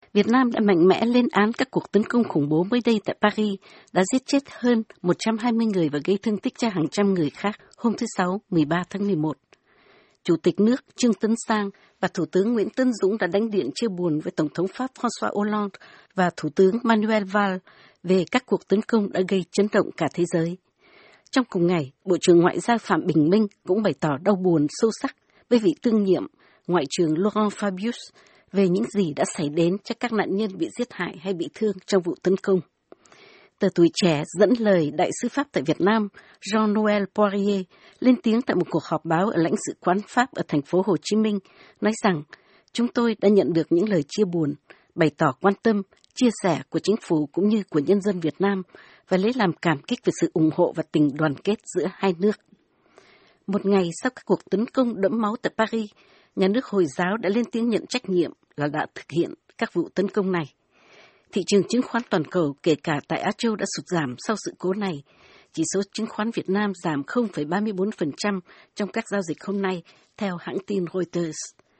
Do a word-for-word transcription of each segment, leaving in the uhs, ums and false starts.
Việt Nam đã mạnh mẽ lên án các cuộc tấn công khủng bố mới đây tại Paris đã giết chết hơn một trăm hai mươi người và gây thương tích cho hàng trăm người khác hôm thứ Sáu, mười ba tháng mười một. Chủ tịch nước Trương Tấn Sang và Thủ tướng Nguyễn Tấn Dũng đã đánh điện chia buồn với Tổng thống Pháp François Hollande và Thủ tướng Manuel Valls về các cuộc tấn công đã gây chấn động cả thế giới. Trong cùng ngày, Bộ trưởng Ngoại giao Phạm Bình Minh cũng bày tỏ đau buồn sâu sắc với vị đương nhiệm Ngoại trưởng Laurent Fabius về những gì đã xảy đến cho các nạn nhân bị giết hại hay bị thương trong vụ tấn công. Tờ Tuổi Trẻ dẫn lời Đại sứ Pháp tại Việt Nam Jean-Noël Poirier lên tiếng tại một cuộc họp báo ở lãnh sự quán Pháp ở thành phố Hồ Chí Minh, nói rằng chúng tôi đã nhận được những lời chia buồn, bày tỏ quan tâm, chia sẻ của chính phủ cũng như của nhân dân Việt Nam và lấy làm cảm kích về sự ủng hộ và tình đoàn kết giữa hai nước. Một ngày sau các cuộc tấn công đẫm máu tại Paris, nhà nước Hồi giáo đã lên tiếng nhận trách nhiệm là đã thực hiện các vụ tấn công này. Thị trường chứng khoán toàn cầu, kể cả tại Á Châu, đã sụt giảm sau sự cố này. Chỉ số chứng khoán Việt Nam giảm không phẩy ba mươi bốn phần trăm trong các giao dịch hôm nay, theo hãng tin Reuters.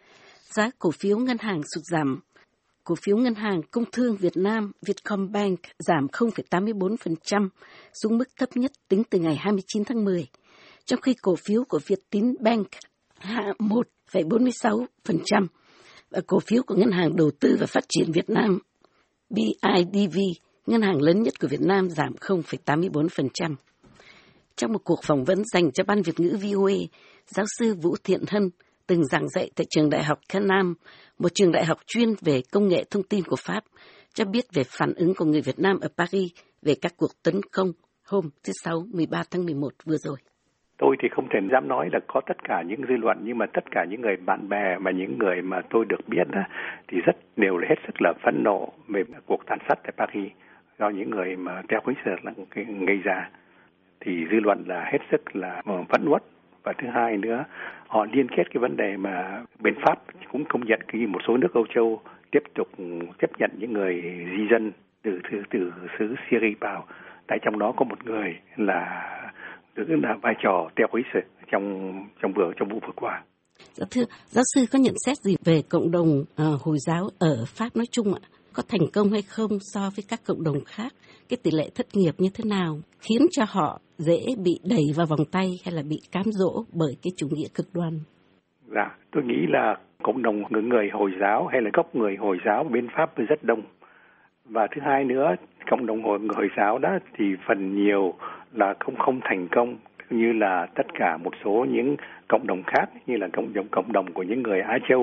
Giá cổ phiếu ngân hàng sụt giảm. Cổ phiếu ngân hàng Công thương Việt Nam Vietcombank giảm không phẩy tám mươi bốn phần trăm xuống mức thấp nhất tính từ ngày hai mươi chín tháng mười, trong khi cổ phiếu của Vietinbank hạ một phẩy bốn mươi sáu phần trăm và cổ phiếu của Ngân hàng Đầu tư và Phát triển Việt Nam bê i đê vê, ngân hàng lớn nhất của Việt Nam, giảm không phẩy tám mươi bốn phần trăm. Trong một cuộc phỏng vấn dành cho Ban Việt ngữ vê o a, giáo sư Vũ Thiện Hân, từng giảng dạy tại trường đại học Canam, một trường đại học chuyên về công nghệ thông tin của Pháp, cho biết về phản ứng của người Việt Nam ở Paris về các cuộc tấn công hôm thứ Sáu, mười ba tháng mười một vừa rồi. Tôi thì không thể dám nói là có tất cả những dư luận, nhưng mà tất cả những người bạn bè mà những người mà tôi được biết đó, thì rất đều là hết sức là phẫn nộ về cuộc tàn sát tại Paris do những người mà theo khuynh sự là gây ra. Thì dư luận là hết sức là phẫn uất. Và thứ hai nữa, họ liên kết cái vấn đề mà bên Pháp cũng công nhận cái một số nước Âu Châu tiếp tục tiếp nhận những người di dân từ từ, từ xứ Syria vào. Tại trong đó có một người là giữ là vai trò theo ý sự trong trong vừa trong vụ vừa qua. Dạ thưa giáo sư, có nhận xét gì về cộng đồng uh, Hồi giáo ở Pháp nói chung ạ? Có thành công hay không so với các cộng đồng khác? Cái tỷ lệ thất nghiệp như thế nào khiến cho họ dễ bị đẩy vào vòng tay hay là bị cám dỗ bởi cái chủ nghĩa cực đoan? Dạ, tôi nghĩ là cộng đồng người, người Hồi giáo hay là gốc người Hồi giáo bên Pháp rất đông. Và thứ hai nữa, cộng đồng Hồi, người Hồi giáo đó thì phần nhiều là không không thành công như là tất cả một số những cộng đồng khác, như là cộng đồng cộng đồng của những người Á Châu.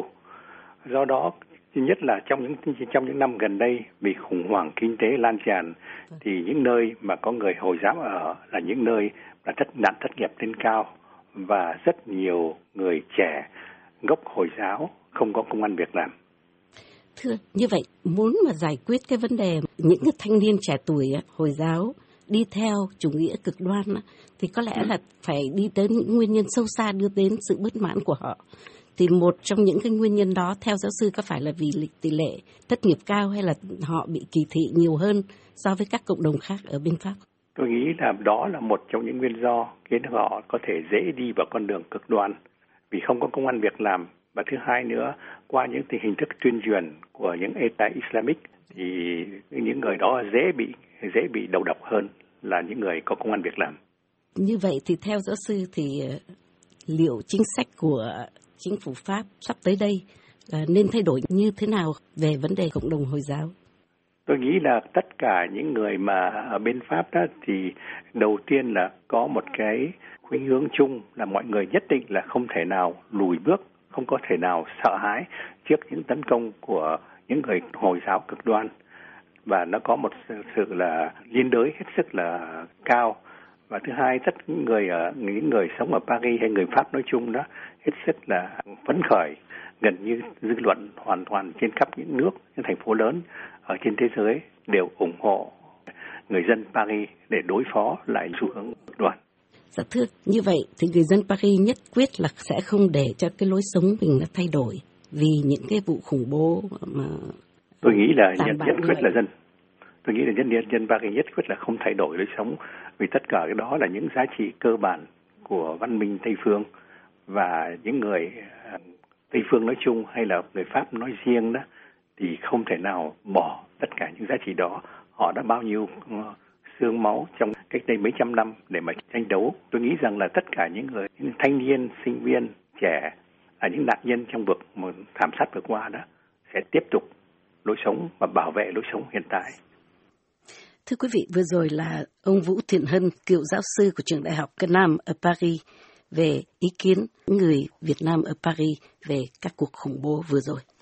Do đó, nhất là trong những trong những năm gần đây, vì khủng hoảng kinh tế lan tràn, thì những nơi mà có người Hồi giáo ở là những nơi là thất nạn thất nghiệp lên cao, và rất nhiều người trẻ gốc Hồi giáo không có công ăn việc làm. Thưa, như vậy muốn mà giải quyết cái vấn đề những cái thanh niên trẻ tuổi Hồi giáo đi theo chủ nghĩa cực đoan thì có lẽ là phải đi tới những nguyên nhân sâu xa đưa đến sự bất mãn của họ. Thì một trong những cái nguyên nhân đó, theo giáo sư, có phải là vì tỷ lệ thất nghiệp cao hay là họ bị kỳ thị nhiều hơn so với các cộng đồng khác ở bên Pháp? Tôi nghĩ là đó là một trong những nguyên do khiến họ có thể dễ đi vào con đường cực đoan vì không có công ăn việc làm. Và thứ hai nữa, qua những hình thức tuyên truyền của những Eta Islamic thì những người đó dễ bị dễ bị đầu độc hơn là những người có công ăn việc làm. Như vậy thì theo giáo sư thì liệu chính sách của chính phủ Pháp sắp tới đây nên thay đổi như thế nào về vấn đề cộng đồng Hồi giáo? Tôi nghĩ là tất cả những người mà ở bên Pháp đó thì đầu tiên là có một cái khuynh hướng chung là mọi người nhất định là không thể nào lùi bước, không có thể nào sợ hãi trước những tấn công của những người Hồi giáo cực đoan. Và nó có một sự là liên đới hết sức là cao. Và thứ hai, tất những người ở những người sống ở Paris hay người Pháp nói chung đó hết sức là phấn khởi, gần như dư luận hoàn toàn trên khắp những nước, những thành phố lớn ở trên thế giới đều ủng hộ người dân Paris để đối phó lại xu hướng cực đoan. Dạ thưa, như vậy thì người dân Paris nhất quyết là sẽ không để cho cái lối sống mình nó thay đổi vì những cái vụ khủng bố mà tôi nghĩ là nhất, nhất quyết là dân. Tôi nghĩ là nhân dân dân Paris nhất quyết là không thay đổi lối sống vì tất cả cái đó là những giá trị cơ bản của văn minh Tây phương, và những người Tây phương nói chung hay là người Pháp nói riêng đó thì không thể nào bỏ tất cả những giá trị đó. Họ đã bao nhiêu xương máu trong cách đây mấy trăm năm để mà tranh đấu. Tôi nghĩ rằng là tất cả những người, những thanh niên, sinh viên, trẻ, à, những nạn nhân trong việc một thảm sát vừa qua đó sẽ tiếp tục lối sống và bảo vệ lối sống hiện tại. Thưa quý vị, vừa rồi là ông Vũ Thiện Hân, cựu giáo sư của trường Đại học Tân Nam ở Paris, về ý kiến người Việt Nam ở Paris về các cuộc khủng bố vừa rồi.